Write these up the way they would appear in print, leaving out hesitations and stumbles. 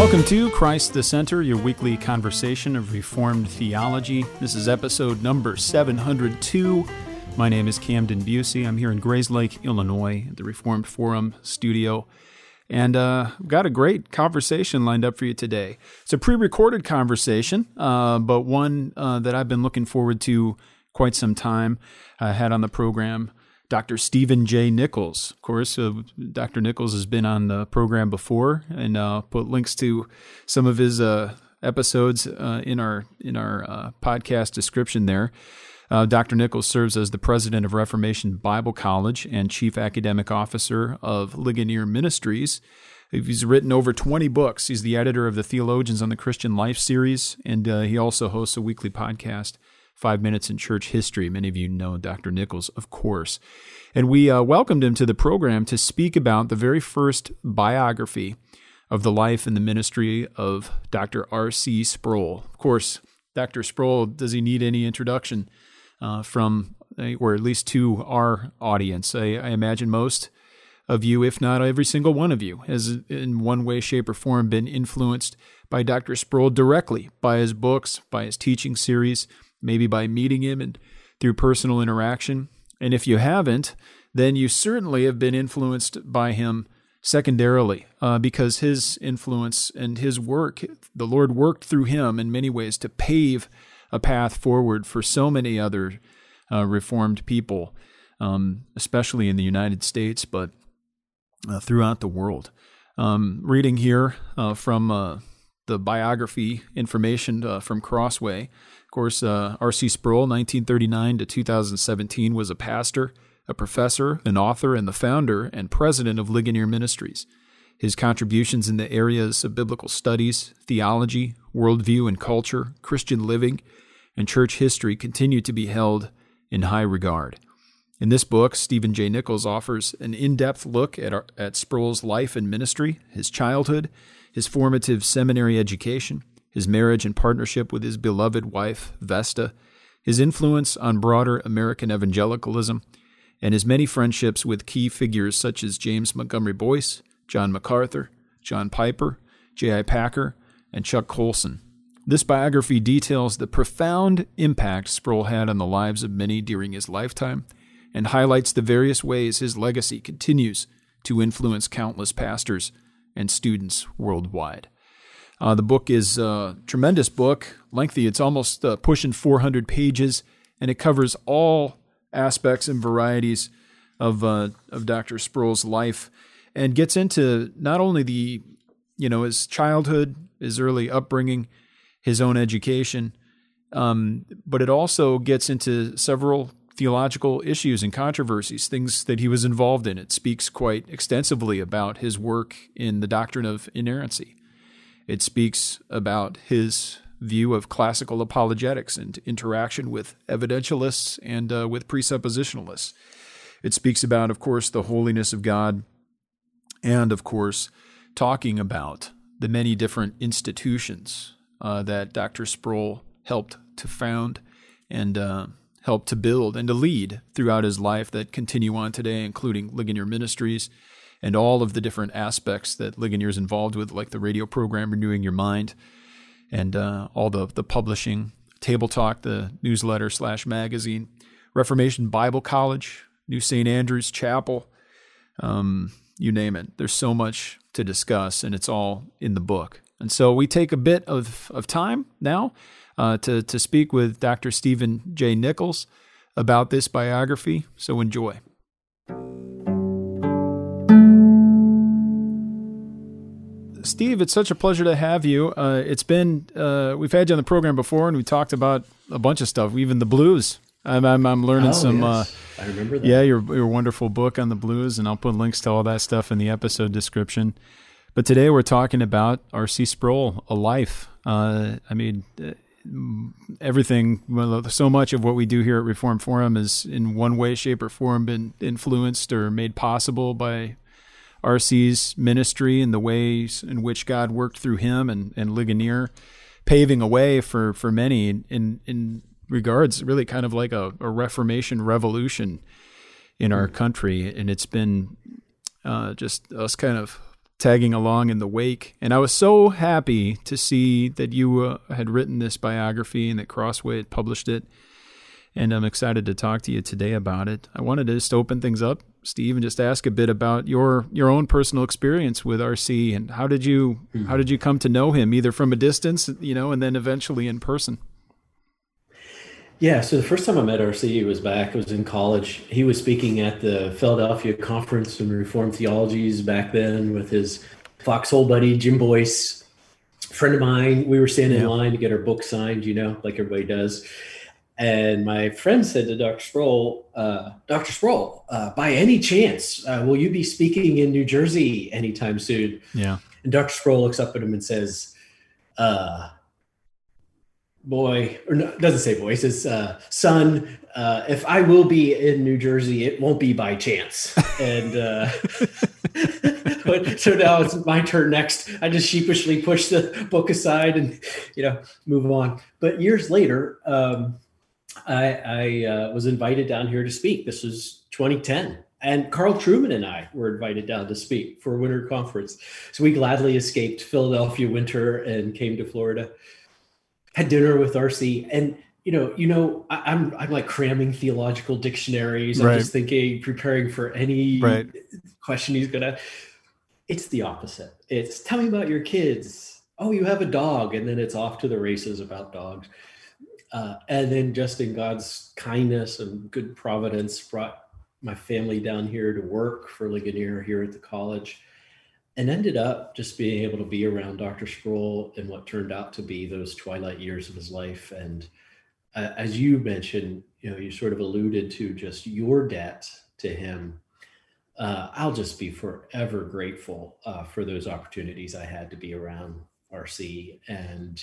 Welcome to Christ the Center, your weekly conversation of Reformed theology. This is episode number 702. My name is Camden Busey. I'm here in Grayslake, Illinois, at the Reformed Forum studio. And we've got a great conversation lined up for you today. It's a pre-recorded conversation, but one that I've been looking forward to quite some time. I had on the program Dr. Stephen J. Nichols. Of course, Dr. Nichols has been on the program before, and put links to some of his episodes in our podcast description there. Dr. Nichols serves as the president of Reformation Bible College and chief academic officer of Ligonier Ministries. He's written over 20 books. He's the editor of the Theologians on the Christian Life series, and he also hosts a weekly podcast, 5 Minutes in Church History. Many of you know Dr. Nichols, of course. And we welcomed him to the program to speak about the very first biography of the life and the ministry of Dr. R.C. Sproul. Of course, Dr. Sproul, does he need any introduction from, or at least to our audience? I imagine most of you, if not every single one of you, has in one way, shape, or form been influenced by Dr. Sproul directly, by his books, by his teaching series, maybe by meeting him and through personal interaction. And if you haven't, then you certainly have been influenced by him secondarily, because his influence and his work, the Lord worked through him in many ways to pave a path forward for so many other Reformed people, especially in the United States, but throughout the world. Reading here from the biography information from Crossway. Of course, R.C. Sproul, 1939 to 2017, was a pastor, a professor, an author, and the founder and president of Ligonier Ministries. His contributions in the areas of biblical studies, theology, worldview and culture, Christian living, and church history continue to be held in high regard. In this book, Stephen J. Nichols offers an in-depth look at Sproul's life and ministry, his childhood, his formative seminary education, his marriage and partnership with his beloved wife, Vesta, his influence on broader American evangelicalism, and his many friendships with key figures such as James Montgomery Boyce, John MacArthur, John Piper, J.I. Packer, and Chuck Colson. This biography details the profound impact Sproul had on the lives of many during his lifetime and highlights the various ways his legacy continues to influence countless pastors and students worldwide. The book is a tremendous book, lengthy. It's almost pushing 400 pages, and it covers all aspects and varieties of Dr. Sproul's life, and gets into not only his childhood, his early upbringing, his own education, but it also gets into several theological issues and controversies, things that he was involved in. It speaks quite extensively about his work in the doctrine of inerrancy. It speaks about his view of classical apologetics and interaction with evidentialists and with presuppositionalists. It speaks about, of course, the holiness of God, and, of course, talking about the many different institutions that Dr. Sproul helped to found and helped to build and to lead throughout his life that continue on today, including Ligonier Ministries and all of the different aspects that Ligonier is involved with, like the radio program Renewing Your Mind, and all the publishing, Table Talk, the newsletter / magazine, Reformation Bible College, New St. Andrew's Chapel, you name it. There's so much to discuss, and it's all in the book. And so we take a bit of time now to speak with Dr. Stephen J. Nichols about this biography, so enjoy. Steve, it's such a pleasure to have you. It's been we've had you on the program before, and we talked about a bunch of stuff, even the blues. I'm learning some. Yes. I remember that. Yeah, your wonderful book on the blues, and I'll put links to all that stuff in the episode description. But today we're talking about R.C. Sproul, a life. Everything. Well, so much of what we do here at Reform Forum is in one way, shape, or form been influenced or made possible by R.C.'s ministry and the ways in which God worked through him and Ligonier, paving a way for many in regards really kind of like a Reformation revolution in our country. And it's been just us kind of tagging along in the wake. And I was so happy to see that you had written this biography and that Crossway had published it. And I'm excited to talk to you today about it. I wanted to just open things up, Steve, and just ask a bit about your own personal experience with R.C. and how did you come to know him, either from a distance, and then eventually in person? Yeah, so the first time I met R.C. was in college. He was speaking at the Philadelphia Conference on Reformed Theologies back then with his foxhole buddy, Jim Boyce, a friend of mine. We were standing in line to get our book signed, like everybody does. And my friend said to Dr. Sproul, by any chance, will you be speaking in New Jersey anytime soon? Yeah. And Dr. Sproul looks up at him and says, boy, or no, doesn't say boy, he says, son, if I will be in New Jersey, it won't be by chance. And so now it's my turn next. I just sheepishly push the book aside and, move on. But years later, I was invited down here to speak. This was 2010. And Carl Trueman and I were invited down to speak for a winter conference. So we gladly escaped Philadelphia winter and came to Florida, had dinner with R.C. And, I'm like cramming theological dictionaries. I'm just thinking, preparing for any question he's going to. It's the opposite. It's tell me about your kids. Oh, you have a dog. And then it's off to the races about dogs. And then just in God's kindness and good providence, brought my family down here to work for Ligonier here at the college, and ended up just being able to be around Dr. Sproul in what turned out to be those twilight years of his life. And as you mentioned, you sort of alluded to just your debt to him. I'll just be forever grateful for those opportunities I had to be around RC. And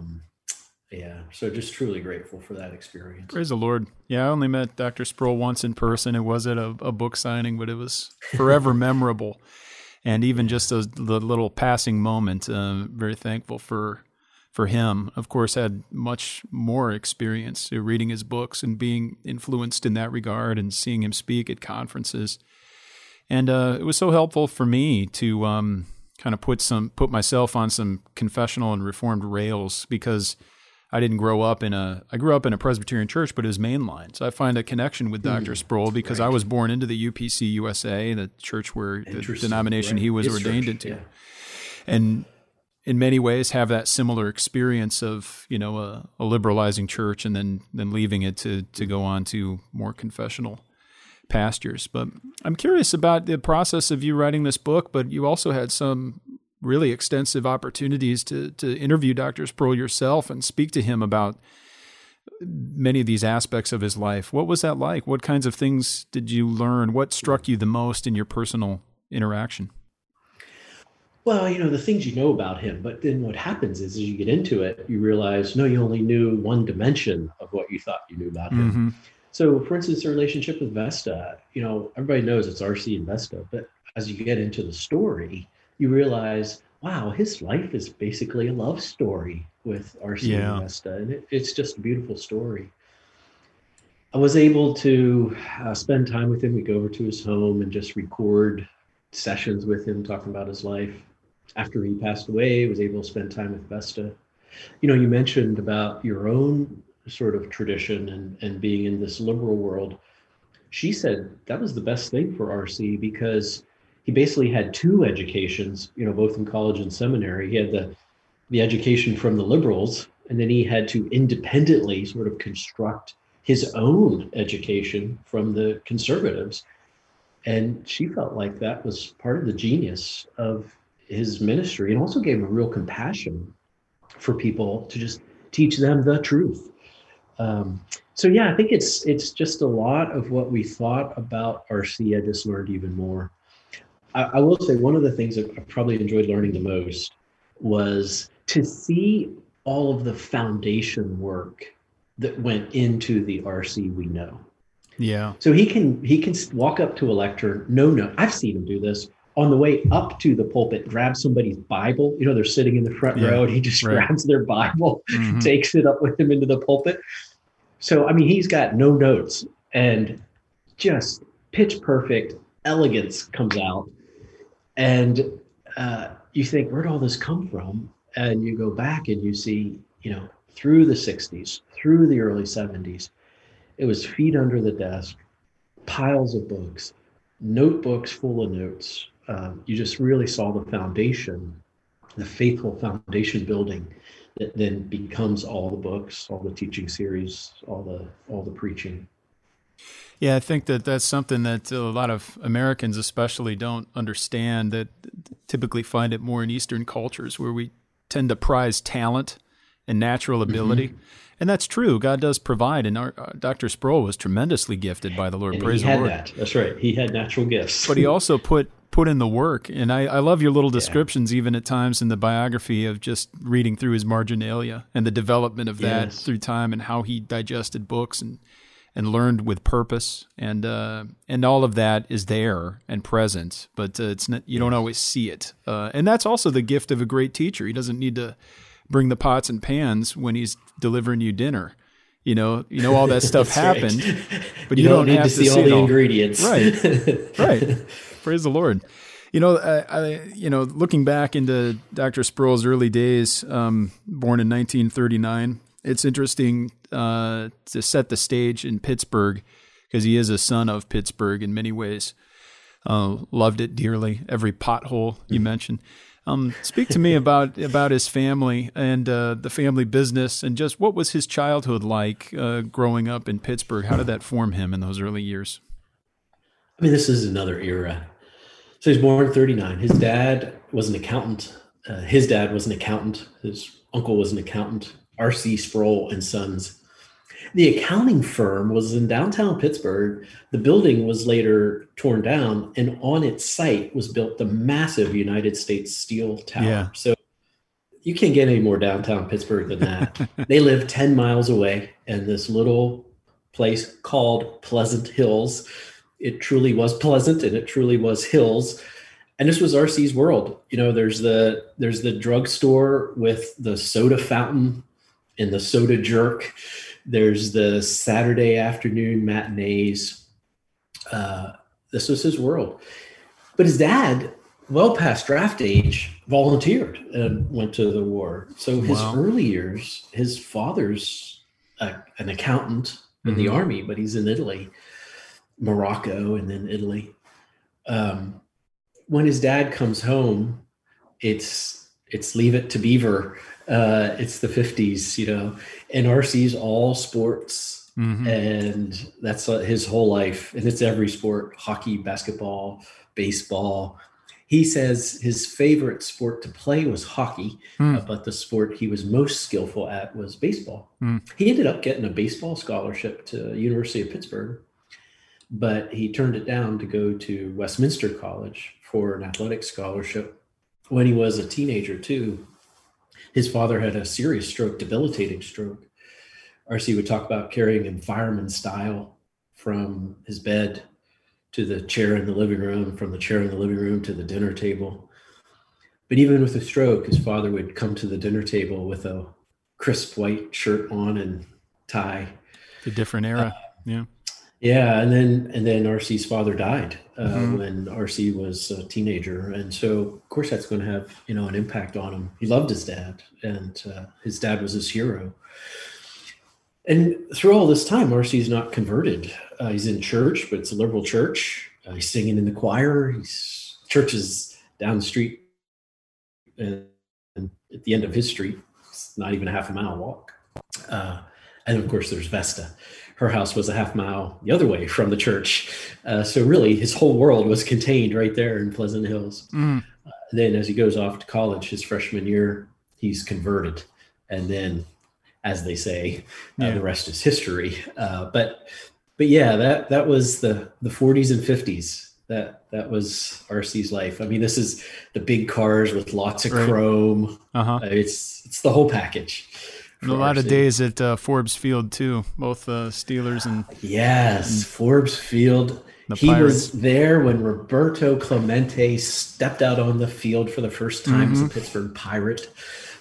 so just truly grateful for that experience. Praise the Lord. Yeah, I only met Dr. Sproul once in person. It was at a book signing, but it was forever memorable. And even just the little passing moment, very thankful for him. Of course, had much more experience reading his books and being influenced in that regard and seeing him speak at conferences. And it was so helpful for me to kind of put myself on some confessional and reformed rails, because I grew up in a Presbyterian church, but it was mainline. So I find a connection with Dr. Sproul because I was born into the UPC USA, the church where the denomination he was ordained into. Yeah. And in many ways have that similar experience of, a liberalizing church and then leaving it to go on to more confessional pastures. But I'm curious about the process of you writing this book, but you also had some really extensive opportunities to interview Dr. Sproul yourself and speak to him about many of these aspects of his life. What was that like? What kinds of things did you learn? What struck you the most in your personal interaction? Well, the things you know about him, but then what happens is as you get into it, you realize, no, you only knew one dimension of what you thought you knew about him. Mm-hmm. So for instance, the relationship with Vesta, everybody knows it's RC and Vesta, but as you get into the story, you realize, wow, his life is basically a love story with RC and Vesta. And it's just a beautiful story. I was able to spend time with him. We go over to his home and just record sessions with him, talking about his life. After he passed away, I was able to spend time with Vesta. You mentioned about your own sort of tradition and being in this liberal world. She said that was the best thing for RC because he basically had two educations, both in college and seminary. He had the education from the liberals, and then he had to independently sort of construct his own education from the conservatives. And she felt like that was part of the genius of his ministry, and also gave him a real compassion for people to just teach them the truth. I think it's just a lot of what we thought about RC. I just learned even more. I will say one of the things that I probably enjoyed learning the most was to see all of the foundation work that went into the RC we know. Yeah. So he can walk up to a lectern. No, I've seen him do this. On the way up to the pulpit, grab somebody's Bible. They're sitting in the front row, and he just grabs their Bible, takes it up with him into the pulpit. So, he's got no notes, and just pitch perfect elegance comes out. And you think, where'd all this come from? And you go back and you see, through the 60s, through the early 70s, it was feet under the desk, piles of books, notebooks full of notes. You just really saw the foundation, the faithful foundation building that then becomes all the books, all the teaching series, all the preaching. Yeah, I think that's something that a lot of Americans especially don't understand, that typically find it more in Eastern cultures where we tend to prize talent and natural ability. Mm-hmm. And that's true. God does provide. And Dr. Sproul was tremendously gifted by the Lord. And Praise the Lord. That. That's right. He had natural gifts. But he also put in the work. And I love your little descriptions, even at times in the biography, of just reading through his marginalia and the development of that through time, and how he digested books and learned with purpose, and all of that is there and present, but it's not, you don't always see it. And that's also the gift of a great teacher. He doesn't need to bring the pots and pans when he's delivering you dinner. You know all that stuff happened, right. But you don't need have to see all the ingredients. Right, right. Praise the Lord. Looking back into Dr. Sproul's early days, born in 1939. It's interesting to set the stage in Pittsburgh, because he is a son of Pittsburgh in many ways. Loved it dearly. Every pothole you mentioned. Speak to me about his family and the family business, and just what was his childhood like growing up in Pittsburgh? How did that form him in those early years? I mean, this is another era. So he's born in 39. His dad was an accountant. His dad was an accountant. His uncle was an accountant. R.C. Sproul and Sons. The accounting firm was in downtown Pittsburgh. The building was later torn down, and on its site was built the massive United States Steel Tower. Yeah. So you can't get any more downtown Pittsburgh than that. They lived 10 miles away in this little place called Pleasant Hills. It truly was pleasant, and it truly was hills. And this was R.C.'s world. There's the drugstore with the soda fountain and the soda jerk. There's the Saturday afternoon matinees. This was his world. But his dad, well past draft age, volunteered and went to the war. So his early years, his father's an accountant in the army, but he's in Italy, Morocco, and then Italy. When his dad comes home, it's Leave It to Beaver. It's the 50s, and RC's all sports, and that's his whole life. And it's every sport: hockey, basketball, baseball. He says his favorite sport to play was hockey, but the sport he was most skillful at was baseball. He ended up getting a baseball scholarship to University of Pittsburgh, but he turned it down to go to Westminster College for an athletic scholarship. When he was a teenager too, his father had a serious stroke, debilitating stroke. RC would talk about carrying him fireman style from his bed to the chair in the living room, from the chair in the living room to the dinner table. But even with a stroke, his father would come to the dinner table with a crisp white shirt on and tie. A different era. Yeah. Yeah, and then RC's father died when RC was a teenager, and so of course that's going to have an impact on him. He loved his dad, and his dad was his hero. And through all this time, RC's not converted. He's in church, but it's a liberal church. He's singing in the choir. Church is down the street, and at the end of his street, it's not even a half a mile walk. And of course, there's Vesta. Her house was a half mile the other way from the church. So really, his whole world was contained right there in Pleasant Hills. Then as he goes off to college, his freshman year, he's converted. And then, as they say, the rest is history. But yeah, that was the 40s and 50s. That was RC's life. I mean, this is the big cars with lots of chrome. It's the whole package. And a lot of days at Forbes Field too, both Steelers and Forbes Field. He was there when Roberto Clemente stepped out on the field for the first time as a Pittsburgh Pirate.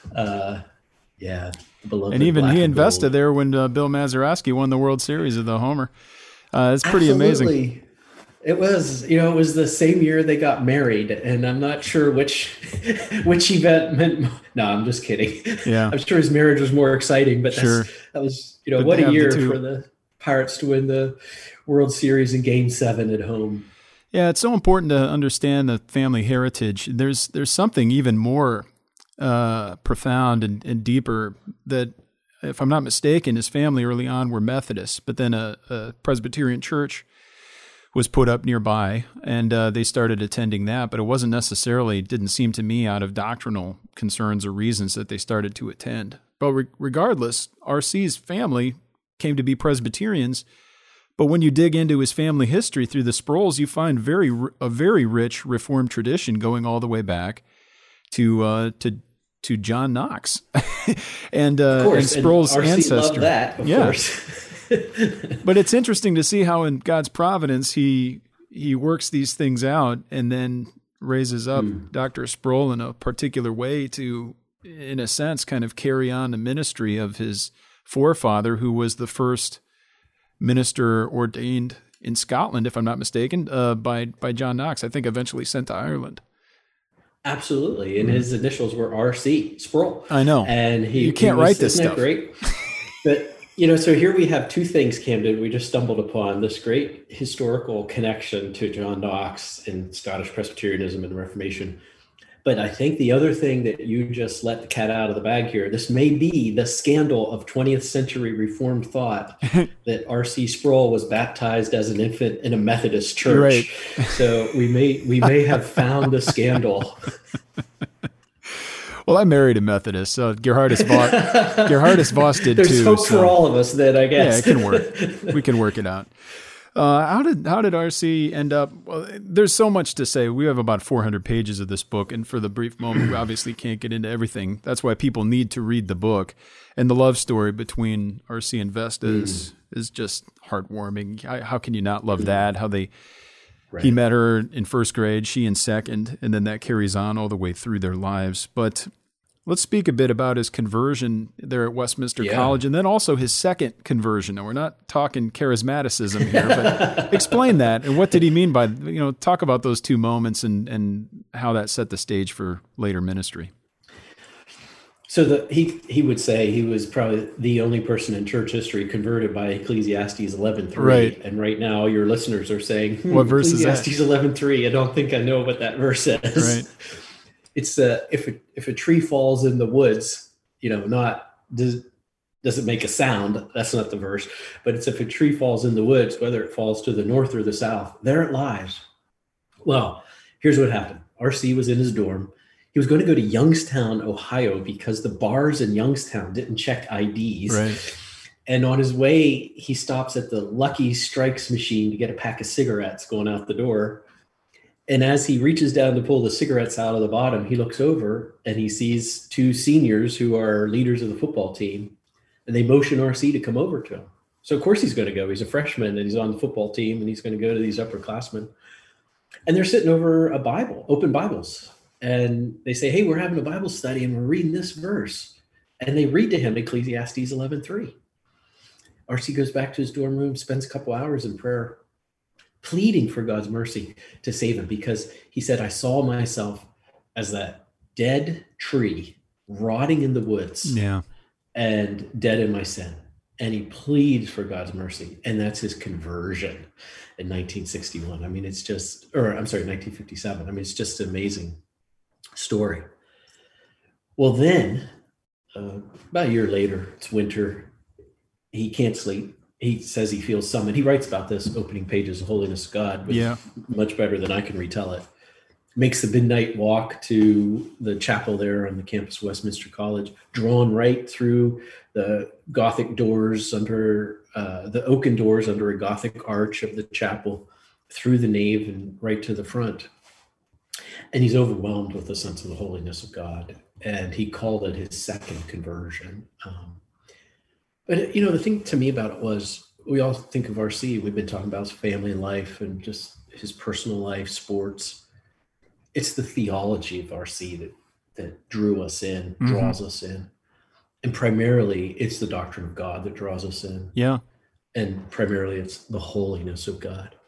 Beloved, and even he invested there when Bill Mazeroski won the World Series of the Homer. It's pretty amazing. It was, it was the same year they got married, and I'm not sure which which event meant. No, I'm just kidding. Yeah, I'm sure his marriage was more exciting, but sure. that was, But what they a have the year two. for the Pirates to win the World Series in Game 7 at home. Yeah, it's so important to understand the family heritage. There's something even more profound and deeper that, if I'm not mistaken, his family early on were Methodists, but then a Presbyterian church was put up nearby, and they started attending that. But it wasn't necessarily, didn't seem to me, out of doctrinal concerns or reasons that they started to attend. But regardless, R.C.'s family came to be Presbyterians. But when you dig into his family history through the Sproul's, you find a very rich Reformed tradition going all the way back to John Knox and Sproul's and ancestor. Loved that, of course. But it's interesting to see how in God's providence he works these things out and then raises up Dr. Sproul in a particular way to, in a sense, kind of carry on the ministry of his forefather, who was the first minister ordained in Scotland, if I'm not mistaken, by John Knox, I think eventually sent to Ireland. Absolutely. And his initials were R.C. Sproul. I know. And you can't write this stuff. Great? But, so here we have two things, Camden. We just stumbled upon this great historical connection to John Knox and Scottish Presbyterianism and Reformation. But I think the other thing that you just let the cat out of the bag here, this may be the scandal of 20th century Reformed thought that R.C. Sproul was baptized as an infant in a Methodist church. Right. So we may have found the scandal. Well, I married a Methodist, so Gerhardus Voss did There's too. There's hope for all of us then, I guess. Yeah, it can work. We can work it out. How did R.C. end up? Well, there's so much to say. We have about 400 pages of this book, and for the brief moment, we obviously can't get into everything. That's why people need to read the book. And the love story between R.C. and Vesta is just heartwarming. How can you not love that? How he met her in first grade, she in second, and then that carries on all the way through their lives. But let's speak a bit about his conversion there at Westminster College, and then also his second conversion. Now, we're not talking charismaticism here, but explain that. And what did he mean by, talk about those two moments and how that set the stage for later ministry. So he would say he was probably the only person in church history converted by Ecclesiastes 11:3. Right. And right now your listeners are saying, what verse is that? Ecclesiastes 11:3. I don't think I know what that verse is. Right. It's if a tree falls in the woods, does it make a sound? That's not the verse, but it's if a tree falls in the woods, whether it falls to the north or the south, there it lies. Well, here's what happened. R.C. was in his dorm. He was going to go to Youngstown, Ohio, because the bars in Youngstown didn't check IDs. Right. And on his way, he stops at the Lucky Strikes machine to get a pack of cigarettes going out the door. And as he reaches down to pull the cigarettes out of the bottom, he looks over and he sees two seniors who are leaders of the football team. And they motion R.C. to come over to him. So, of course, he's going to go. He's a freshman and he's on the football team and he's going to go to these upperclassmen. And they're sitting over a Bible, open Bibles. And they say, hey, we're having a Bible study and we're reading this verse. And they read to him Ecclesiastes 11:3. R.C. goes back to his dorm room, spends a couple hours in prayer, pleading for God's mercy to save him, because he said, I saw myself as that dead tree rotting in the woods and dead in my sin. And he pleads for God's mercy. And that's his conversion in 1961. I mean, 1957. I mean, it's just an amazing story. Well, then about a year later, it's winter. He can't sleep. He says he feels summoned. He writes about this opening pages of Holiness of God, much better than I can retell it. Makes the midnight walk to the chapel there on the campus of Westminster College, drawn right through the Gothic doors under the oaken doors under a Gothic arch of the chapel, through the nave and right to the front. And he's overwhelmed with the sense of the holiness of God. And he called it his second conversion. But, the thing to me about it was, we all think of R.C., we've been talking about his family life and just his personal life, sports. It's the theology of R.C. that drew us in, draws us in. And primarily, it's the doctrine of God that draws us in. Yeah. And primarily, it's the holiness of God.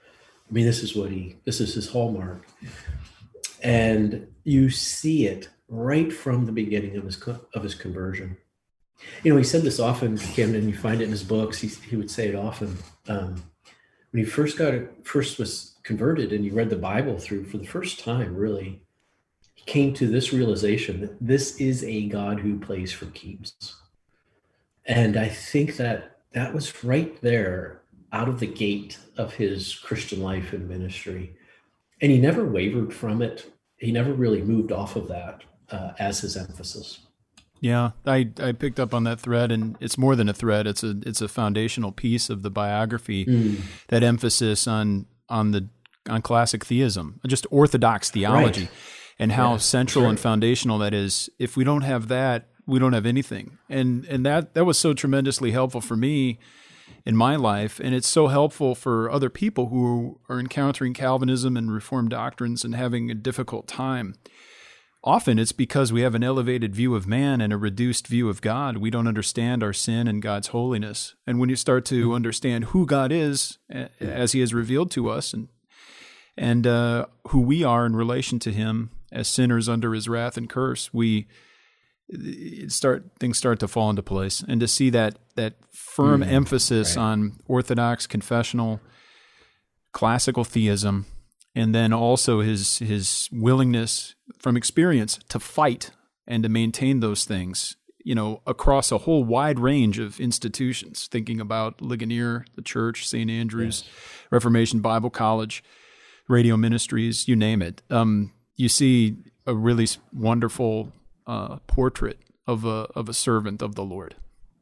I mean, this is his hallmark. And you see it right from the beginning of his conversion. You know, he said this often, Camden, you find it in his books. He would say it often. When he first was converted and he read the Bible through for the first time, really, he came to this realization that this is a God who plays for keeps. And I think that was right there out of the gate of his Christian life and ministry. And he never wavered from it. He never really moved off of that as his emphasis. Yeah, I picked up on that thread, and it's more than a thread. It's a foundational piece of the biography, that emphasis on classic theism, just orthodox theology, right, and how central and foundational that is. If we don't have that, we don't have anything. And that was so tremendously helpful for me in my life, and it's so helpful for other people who are encountering Calvinism and Reformed doctrines and having a difficult time. Often it's because we have an elevated view of man and a reduced view of God. We don't understand our sin and God's holiness. And when you start to understand who God is as he has revealed to us, and who we are in relation to him as sinners under his wrath and curse, things start to fall into place. And to see that firm emphasis on orthodox, confessional, classical theism, and then also his willingness from experience to fight and to maintain those things, across a whole wide range of institutions, thinking about Ligonier, the church, St. Andrews, Reformation Bible College, radio ministries, you name it. You see a really wonderful portrait of a servant of the Lord.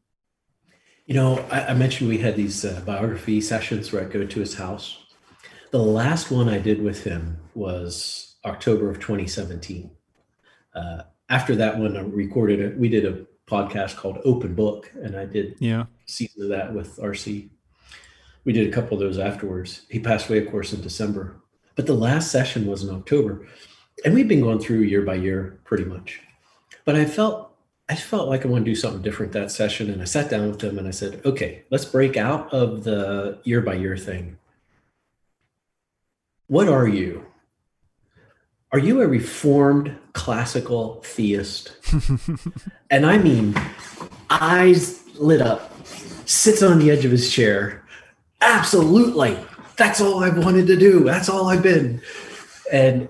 I mentioned we had these biography sessions where I go to his house. The last one I did with him was October of 2017. After that one, I recorded it. We did a podcast called Open Book, and I did a season of that with RC. We did a couple of those afterwards. He passed away, of course, in December. But the last session was in October. And we've been going through year by year pretty much. But I felt like I want to do something different that session. And I sat down with him and I said, okay, let's break out of the year by year thing. What are you? Are you a Reformed classical theist? And I mean, eyes lit up, sits on the edge of his chair. Absolutely. That's all I've wanted to do. That's all I've been. And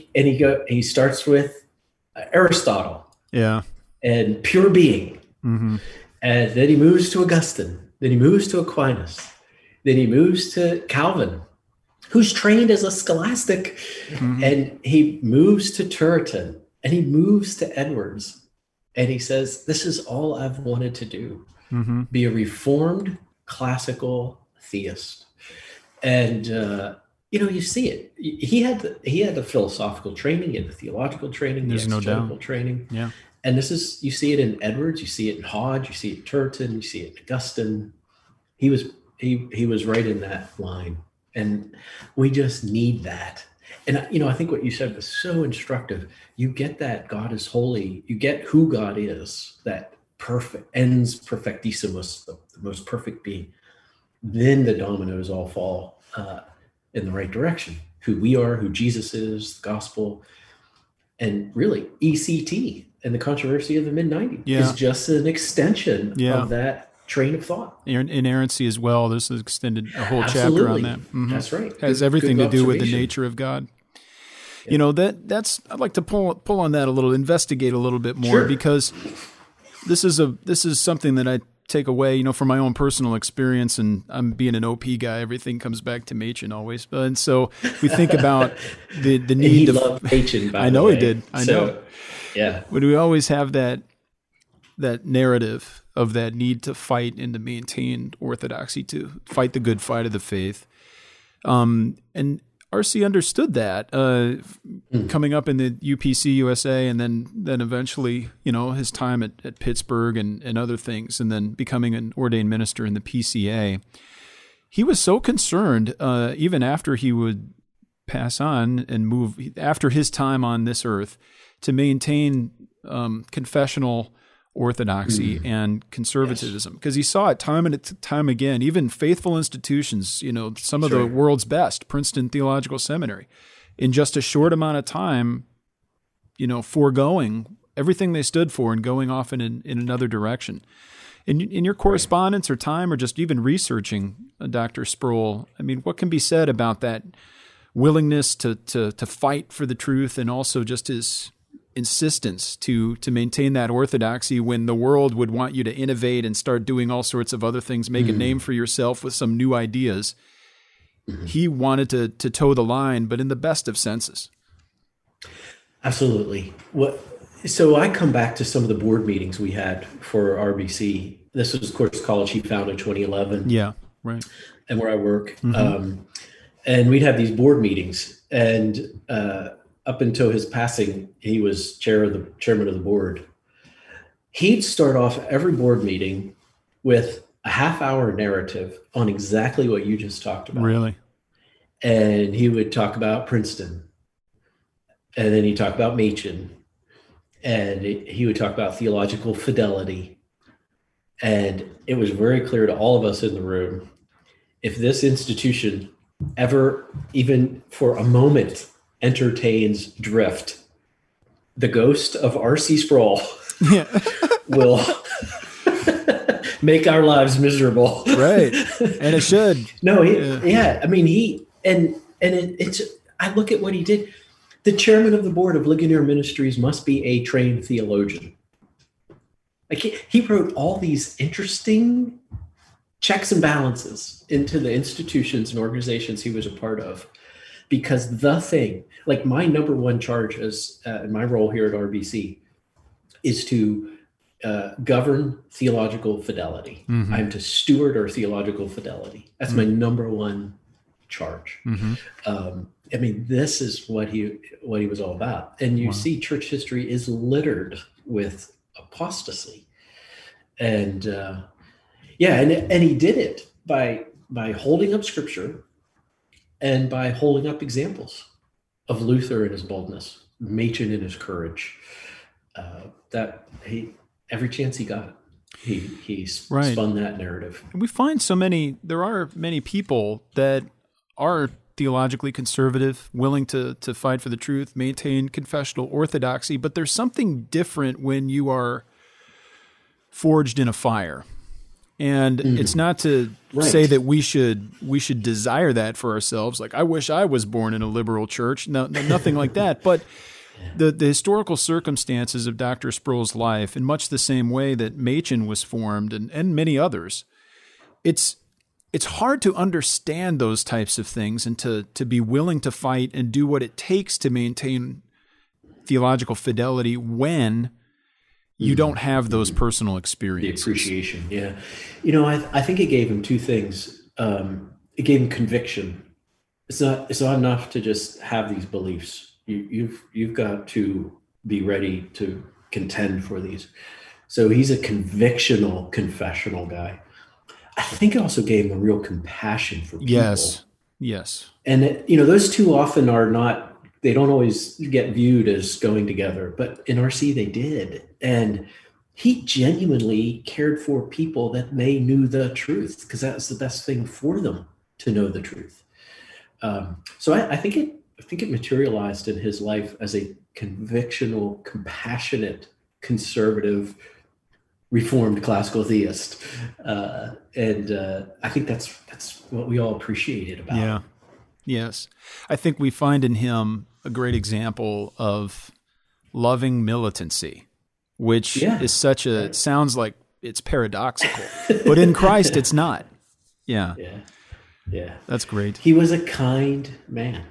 he starts with Aristotle. Yeah. And pure being. Mm-hmm. And then he moves to Augustine. Then he moves to Aquinas. Then he moves to Calvin, who's trained as a scholastic. Mm-hmm. And he moves to Turretin, and he moves to Edwards. And he says, this is all I've wanted to do. Mm-hmm. Be a Reformed classical theist. And, you see it. He had the philosophical training, he had the theological training, the exegetical training. Yeah. And you see it in Edwards, you see it in Hodge, you see it in Turretin, you see it in Augustine. He was right in that line. And we just need that. And, I think what you said was so instructive. You get that God is holy. You get who God is, that perfect, ens perfectissimus, the most perfect being. Then the dominoes all fall in the right direction. Who we are, who Jesus is, the gospel, and really ECT and the controversy of the mid-90s is just an extension of that train of thought. Inerrancy as well. There's extended a whole chapter on that. Mm-hmm. That's right. Has everything to do with the nature of God. Yeah. That's I'd like to pull on that a little, investigate a little bit more, because this is something that I take away, from my own personal experience, and I'm being an OP guy. Everything comes back to Machen always, and so we think about the need. He loved Machen. I know he did. I know. Yeah. But we always have that narrative of that need to fight and to maintain orthodoxy, to fight the good fight of the faith. And RC understood that coming up in the UPC USA, and then eventually, his time at Pittsburgh and other things, and then becoming an ordained minister in the PCA. He was so concerned, even after he would pass on and move, after his time on this earth, to maintain confessional orthodoxy and conservatism, because he saw it time and time again, even faithful institutions, some of the world's best, Princeton Theological Seminary, in just a short amount of time, foregoing everything they stood for and going off in another direction. In your correspondence or time or just even researching Dr. Sproul, I mean, what can be said about that willingness to fight for the truth, and also just his insistence to maintain that orthodoxy when the world would want you to innovate and start doing all sorts of other things, make a name for yourself with some new ideas? He wanted to toe the line, but in the best of senses. Absolutely. So I come back to some of the board meetings we had for RBC. This was, of course, college he founded in 2011. Yeah, right. And where I work. And we'd have these board meetings. And up until his passing, he was chairman of the board. He'd start off every board meeting with a half-hour narrative on exactly what you just talked about. Really? And he would talk about Princeton. And then he'd talk about Machen. And he would talk about theological fidelity. And it was very clear to all of us in the room, if this institution ever, even for a moment, entertains drift, the ghost of R.C. Sproul will make our lives miserable. Right. And it should. No, I mean, I look at what he did. The chairman of the board of Ligonier Ministries must be a trained theologian. Like he wrote all these interesting checks and balances into the institutions and organizations he was a part of, because the thing, like my number one charge as in my role here at RBC, is to govern theological fidelity. I'm to steward our theological fidelity. That's my number one charge. I mean, this is what he was all about. And you see church history is littered with apostasy. And and he did it by holding up scripture and by holding up examples of Luther and his boldness, Machen and his courage. That every chance he got, he spun that narrative. And we find there are many people that are theologically conservative, willing to fight for the truth, maintain confessional orthodoxy, but there's something different when you are forged in a fire. And it's not to say that we should desire that for ourselves. Like, I wish I was born in a liberal church. No, nothing like that. But the historical circumstances of Dr. Sproul's life, in much the same way that Machen was formed and many others, it's hard to understand those types of things and to be willing to fight and do what it takes to maintain theological fidelity when you don't have those personal experiences. The appreciation, yeah. I think it gave him two things. It gave him conviction. It's not enough to just have these beliefs. You've got to be ready to contend for these. So he's a confessional guy. I think it also gave him a real compassion for people. Yes. And those two often they don't always get viewed as going together, but in RC they did. And he genuinely cared for people that they knew the truth, because that was the best thing for them, to know the truth. So I think it materialized in his life as a convictional, compassionate, conservative, Reformed classical theist. And I think that's what we all appreciated about him. Yeah. Yes. I think we find in him a great example of loving militancy, which is sounds like it's paradoxical, but in Christ it's not. Yeah. That's great. He was a kind man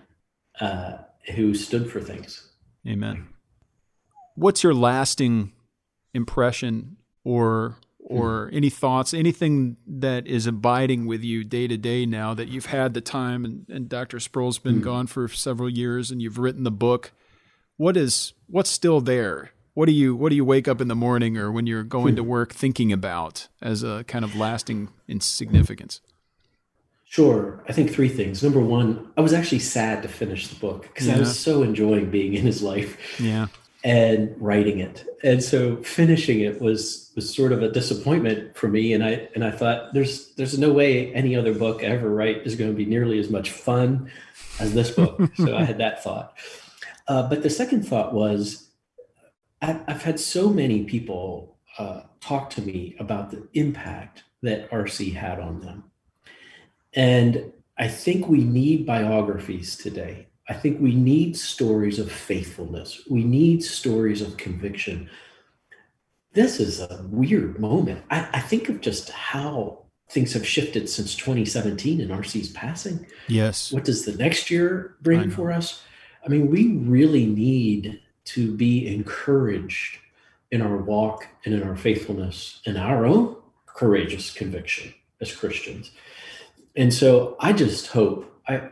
who stood for things. Amen. What's your lasting impression or any thoughts, anything that is abiding with you day to day now that you've had the time and Dr. Sproul's been gone for several years and you've written the book? What's still there? What do you wake up in the morning or when you're going to work thinking about as a kind of lasting significance? Sure. I think three things. Number one, I was actually sad to finish the book because I was so enjoying being in his life. Yeah. and writing it. And so finishing it was sort of a disappointment for me. And I thought there's no way any other book I ever write is going to be nearly as much fun as this book. So I had that thought. But the second thought was, I've had so many people talk to me about the impact that RC had on them. And I think we need biographies today. I think we need stories of faithfulness. We need stories of conviction. This is a weird moment. I think of just how things have shifted since 2017 in RC's passing. Yes. What does the next year bring for us? I mean, we really need to be encouraged in our walk and in our faithfulness and our own courageous conviction as Christians. And so I just hope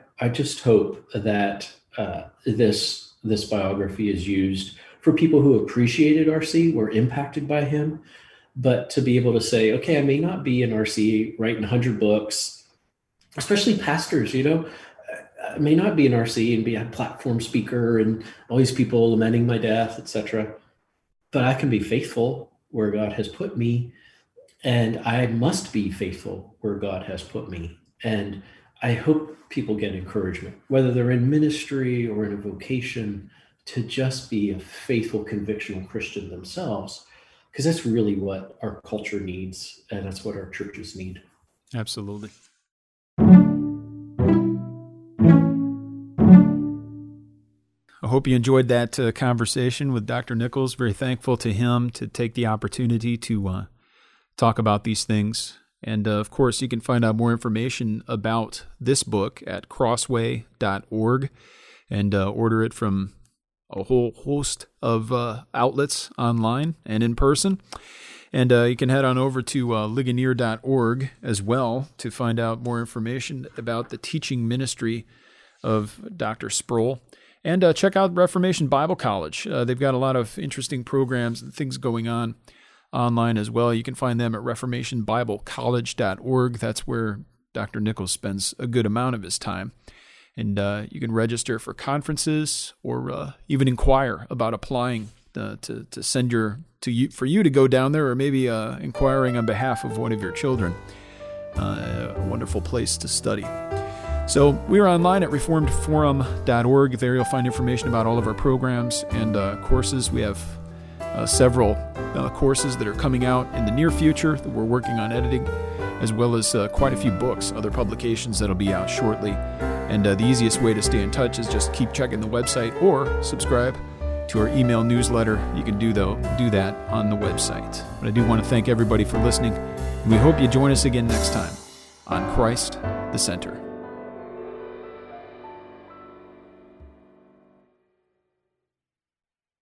that this biography is used for people who appreciated RC, were impacted by him, but to be able to say, okay, I may not be in RC writing 100 books, especially pastors, I may not be in RC and be a platform speaker and all these people lamenting my death, etc. But I can be faithful where God has put me, and I must be faithful where God has put me. And I hope people get encouragement, whether they're in ministry or in a vocation, to just be a faithful, convictional Christian themselves, because that's really what our culture needs, and that's what our churches need. Absolutely. I hope you enjoyed that conversation with Dr. Nichols. Very thankful to him to take the opportunity to talk about these things. And of course, you can find out more information about this book at crossway.org and order it from a whole host of outlets online and in person. And you can head on over to ligonier.org as well to find out more information about the teaching ministry of Dr. Sproul. And check out Reformation Bible College. They've got a lot of interesting programs and things going on online as well. You can find them at reformationbiblecollege.org. That's where Dr. Nichols spends a good amount of his time. And you can register for conferences or even inquire about applying to send for you to go down there, or maybe inquiring on behalf of one of your children. A wonderful place to study. So we're online at reformedforum.org. There you'll find information about all of our programs and courses. We have several courses that are coming out in the near future that we're working on editing, as well as quite a few books, other publications that'll be out shortly. And the easiest way to stay in touch is just keep checking the website or subscribe to our email newsletter. You can do that on the website. But I do want to thank everybody for listening, and we hope you join us again next time on Christ the Center.